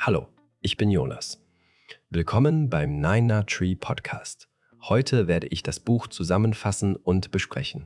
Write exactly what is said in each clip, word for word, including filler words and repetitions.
Hallo, ich bin Jonas. Willkommen beim Nine Tree Podcast. Heute werde ich das Buch zusammenfassen und besprechen.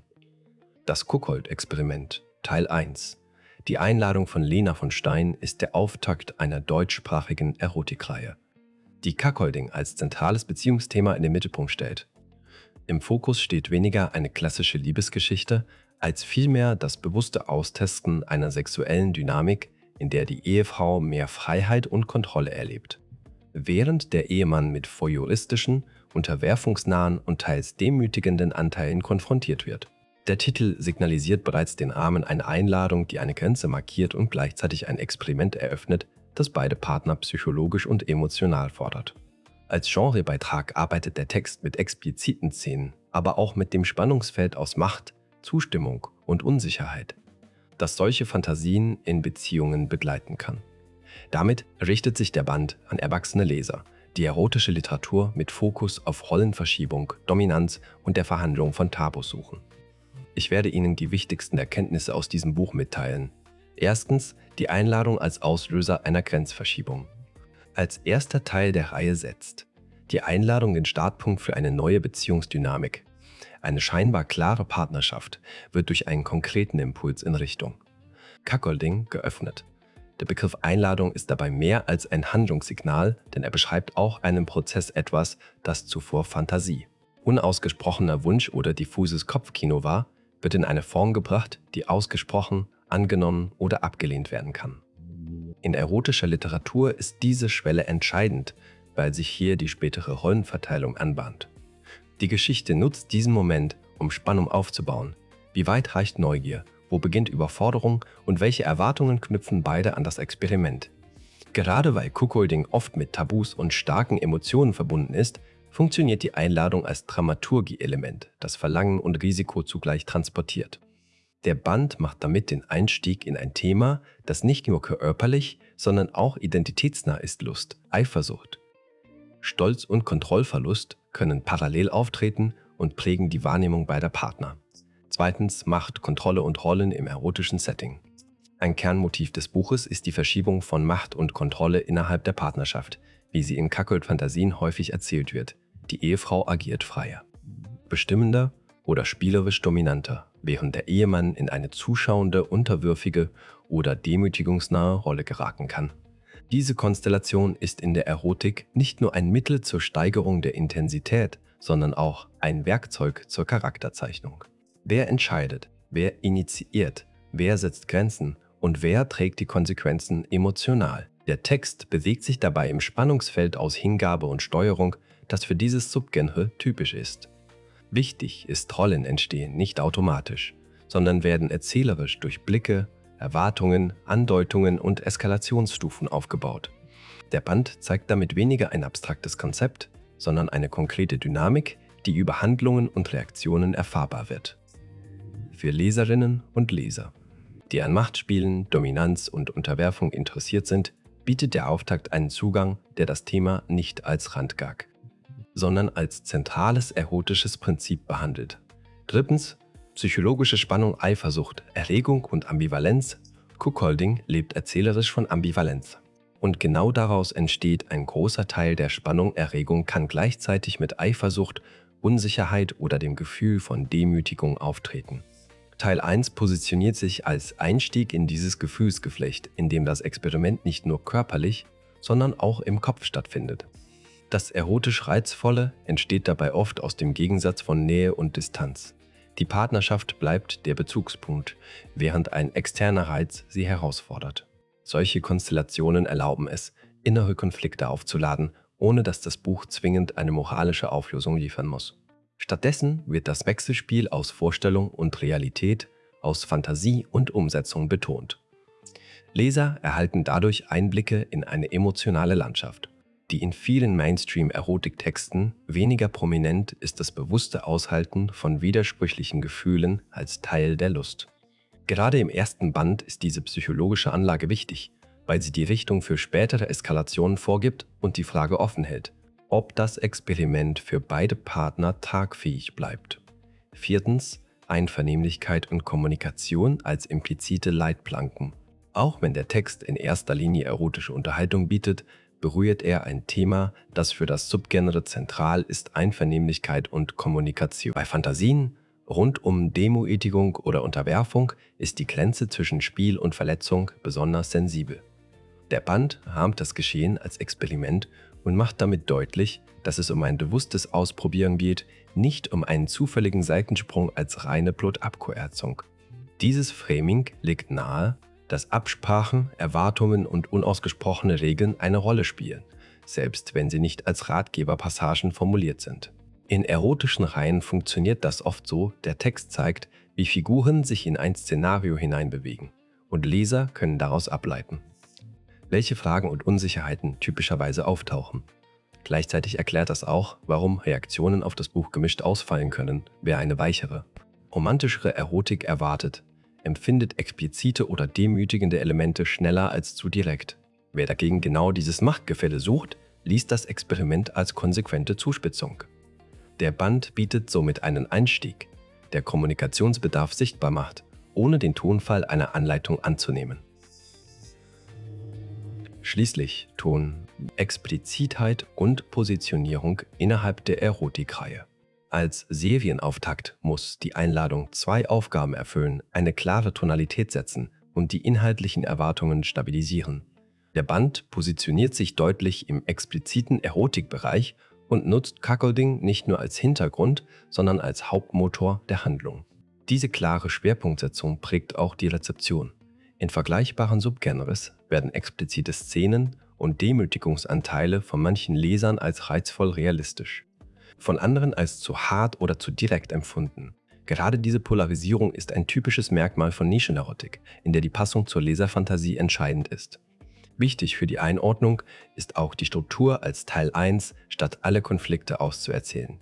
Das Kuckold-Experiment, Teil eins. Die Einladung von Lena von Stein ist der Auftakt einer deutschsprachigen Erotikreihe, die Cuckolding als zentrales Beziehungsthema in den Mittelpunkt stellt. Im Fokus steht weniger eine klassische Liebesgeschichte, als vielmehr das bewusste Austesten einer sexuellen Dynamik, in der die Ehefrau mehr Freiheit und Kontrolle erlebt. Während der Ehemann mit voyeuristischen, unterwerfungsnahen und teils demütigenden Anteilen konfrontiert wird. Der Titel signalisiert bereits den Rahmen einer Einladung, die eine Grenze markiert und gleichzeitig ein Experiment eröffnet, das beide Partner psychologisch und emotional fordert. Als Genrebeitrag arbeitet der Text mit expliziten Szenen, aber auch mit dem Spannungsfeld aus Macht, Zustimmung und Unsicherheit, das solche Fantasien in Beziehungen begleiten kann. Damit richtet sich der Band an erwachsene Leser, die erotische Literatur mit Fokus auf Rollenverschiebung, Dominanz und der Verhandlung von Tabus suchen. Ich werde Ihnen die wichtigsten Erkenntnisse aus diesem Buch mitteilen. Erstens, die Einladung als Auslöser einer Grenzverschiebung. Als erster Teil der Reihe setzt die Einladung den Startpunkt für eine neue Beziehungsdynamik. Eine scheinbar klare Partnerschaft wird durch einen konkreten Impuls in Richtung Cuckolding geöffnet. Der Begriff Einladung ist dabei mehr als ein Handlungssignal, denn er beschreibt auch einen Prozess etwas, das zuvor Fantasie, unausgesprochener Wunsch oder diffuses Kopfkino war, wird in eine Form gebracht, die ausgesprochen, angenommen oder abgelehnt werden kann. In erotischer Literatur ist diese Schwelle entscheidend, weil sich hier die spätere Rollenverteilung anbahnt. Die Geschichte nutzt diesen Moment, um Spannung aufzubauen. Wie weit reicht Neugier? Wo beginnt Überforderung? Und welche Erwartungen knüpfen beide an das Experiment? Gerade weil Cuckolding oft mit Tabus und starken Emotionen verbunden ist, funktioniert die Einladung als Dramaturgie-Element, das Verlangen und Risiko zugleich transportiert. Der Band macht damit den Einstieg in ein Thema, das nicht nur körperlich, sondern auch identitätsnah ist: Lust, Eifersucht. Stolz und Kontrollverlust können parallel auftreten und prägen die Wahrnehmung beider Partner. Zweitens, Macht, Kontrolle und Rollen im erotischen Setting. Ein Kernmotiv des Buches ist die Verschiebung von Macht und Kontrolle innerhalb der Partnerschaft, wie sie in Cuckold-Fantasien häufig erzählt wird. Die Ehefrau agiert freier, bestimmender oder spielerisch dominanter, während der Ehemann in eine zuschauende, unterwürfige oder demütigungsnahe Rolle geraten kann. Diese Konstellation ist in der Erotik nicht nur ein Mittel zur Steigerung der Intensität, sondern auch ein Werkzeug zur Charakterzeichnung. Wer entscheidet, wer initiiert, wer setzt Grenzen und wer trägt die Konsequenzen emotional? Der Text bewegt sich dabei im Spannungsfeld aus Hingabe und Steuerung, das für dieses Subgenre typisch ist. Wichtig ist, Rollen entstehen nicht automatisch, sondern werden erzählerisch durch Blicke, Erwartungen, Andeutungen und Eskalationsstufen aufgebaut. Der Band zeigt damit weniger ein abstraktes Konzept, sondern eine konkrete Dynamik, die über Handlungen und Reaktionen erfahrbar wird. Für Leserinnen und Leser, die an Machtspielen, Dominanz und Unterwerfung interessiert sind, bietet der Auftakt einen Zugang, der das Thema nicht als Randgag, sondern als zentrales erotisches Prinzip behandelt. Drittens, psychologische Spannung, Eifersucht, Erregung und Ambivalenz. Cuckolding lebt erzählerisch von Ambivalenz. Und genau daraus entsteht ein großer Teil der Spannung. Erregung kann gleichzeitig mit Eifersucht, Unsicherheit oder dem Gefühl von Demütigung auftreten. Teil eins positioniert sich als Einstieg in dieses Gefühlsgeflecht, in dem das Experiment nicht nur körperlich, sondern auch im Kopf stattfindet. Das erotisch Reizvolle entsteht dabei oft aus dem Gegensatz von Nähe und Distanz. Die Partnerschaft bleibt der Bezugspunkt, während ein externer Reiz sie herausfordert. Solche Konstellationen erlauben es, innere Konflikte aufzuladen, ohne dass das Buch zwingend eine moralische Auflösung liefern muss. Stattdessen wird das Wechselspiel aus Vorstellung und Realität, aus Fantasie und Umsetzung betont. Leser erhalten dadurch Einblicke in eine emotionale Landschaft. Die in vielen Mainstream-Erotiktexten weniger prominent ist das bewusste Aushalten von widersprüchlichen Gefühlen als Teil der Lust. Gerade im ersten Band ist diese psychologische Anlage wichtig, weil sie die Richtung für spätere Eskalationen vorgibt und die Frage offen hält, ob das Experiment für beide Partner tragfähig bleibt. Viertens, Einvernehmlichkeit und Kommunikation als implizite Leitplanken. Auch wenn der Text in erster Linie erotische Unterhaltung bietet, berührt er ein Thema, das für das Subgenre zentral ist: Einvernehmlichkeit und Kommunikation. Bei Fantasien rund um Demütigung oder Unterwerfung ist die Grenze zwischen Spiel und Verletzung besonders sensibel. Der Band rahmt das Geschehen als Experiment und macht damit deutlich, dass es um ein bewusstes Ausprobieren geht, nicht um einen zufälligen Seitensprung als reine Blutabkurzung. Dieses Framing legt nahe, dass Absprachen, Erwartungen und unausgesprochene Regeln eine Rolle spielen, selbst wenn sie nicht als Ratgeberpassagen formuliert sind. In erotischen Reihen funktioniert das oft so: Der Text zeigt, wie Figuren sich in ein Szenario hineinbewegen, und Leser können daraus ableiten, welche Fragen und Unsicherheiten typischerweise auftauchen. Gleichzeitig erklärt das auch, warum Reaktionen auf das Buch gemischt ausfallen können. Wer eine weichere, romantischere Erotik erwartet, empfindet explizite oder demütigende Elemente schneller als zu direkt. Wer dagegen genau dieses Machtgefälle sucht, liest das Experiment als konsequente Zuspitzung. Der Band bietet somit einen Einstieg, der Kommunikationsbedarf sichtbar macht, ohne den Tonfall einer Anleitung anzunehmen. Schließlich Ton, Explizitheit und Positionierung innerhalb der Erotikreihe. Als Serienauftakt muss die Einladung zwei Aufgaben erfüllen: eine klare Tonalität setzen und die inhaltlichen Erwartungen stabilisieren. Der Band positioniert sich deutlich im expliziten Erotikbereich und nutzt Cuckolding nicht nur als Hintergrund, sondern als Hauptmotor der Handlung. Diese klare Schwerpunktsetzung prägt auch die Rezeption. In vergleichbaren Subgenres werden explizite Szenen und Demütigungsanteile von manchen Lesern als reizvoll realistisch, von anderen als zu hart oder zu direkt empfunden. Gerade diese Polarisierung ist ein typisches Merkmal von Nischenerotik, in der die Passung zur Leserfantasie entscheidend ist. Wichtig für die Einordnung ist auch die Struktur als Teil eins, statt alle Konflikte auszuerzählen.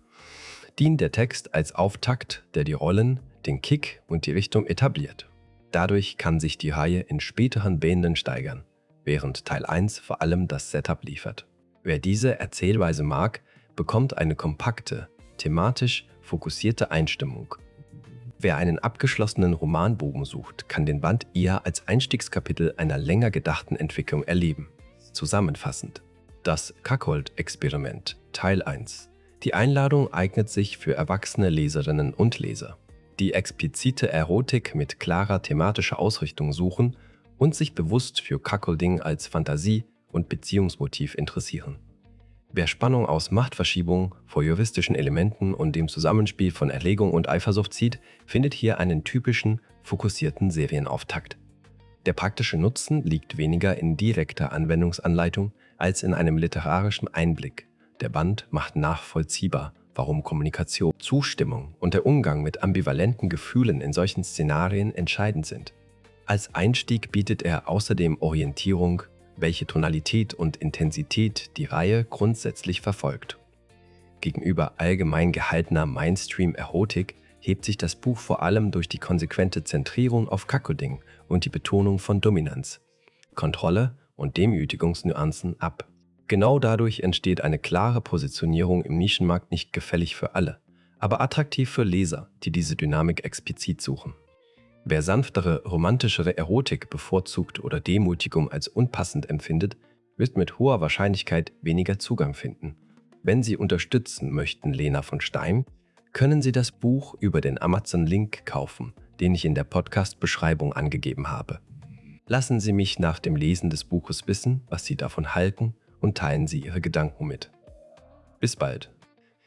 Dient der Text als Auftakt, der die Rollen, den Kick und die Richtung etabliert. Dadurch kann sich die Reihe in späteren Bänden steigern, während Teil eins vor allem das Setup liefert. Wer diese Erzählweise mag, bekommt eine kompakte, thematisch fokussierte Einstimmung. Wer einen abgeschlossenen Romanbogen sucht, kann den Band eher als Einstiegskapitel einer länger gedachten Entwicklung erleben. Zusammenfassend: Das Cuckold-Experiment Teil eins. Die Einladung eignet sich für erwachsene Leserinnen und Leser, die explizite Erotik mit klarer thematischer Ausrichtung suchen und sich bewusst für Cuckolding als Fantasie und Beziehungsmotiv interessieren. Wer Spannung aus Machtverschiebung, voyeuristischen Elementen und dem Zusammenspiel von Erregung und Eifersucht zieht, findet hier einen typischen, fokussierten Serienauftakt. Der praktische Nutzen liegt weniger in direkter Anwendungsanleitung als in einem literarischen Einblick. Der Band macht nachvollziehbar, warum Kommunikation, Zustimmung und der Umgang mit ambivalenten Gefühlen in solchen Szenarien entscheidend sind. Als Einstieg bietet er außerdem Orientierung, welche Tonalität und Intensität die Reihe grundsätzlich verfolgt. Gegenüber allgemein gehaltener Mainstream-Erotik hebt sich das Buch vor allem durch die konsequente Zentrierung auf Cuckolding und die Betonung von Dominanz, Kontrolle und Demütigungsnuancen ab. Genau dadurch entsteht eine klare Positionierung im Nischenmarkt, nicht gefällig für alle, aber attraktiv für Leser, die diese Dynamik explizit suchen. Wer sanftere, romantischere Erotik bevorzugt oder Demütigung als unpassend empfindet, wird mit hoher Wahrscheinlichkeit weniger Zugang finden. Wenn Sie unterstützen möchten Lena von Stein, können Sie das Buch über den Amazon-Link kaufen, den ich in der Podcast-Beschreibung angegeben habe. Lassen Sie mich nach dem Lesen des Buches wissen, was Sie davon halten, und teilen Sie Ihre Gedanken mit. Bis bald.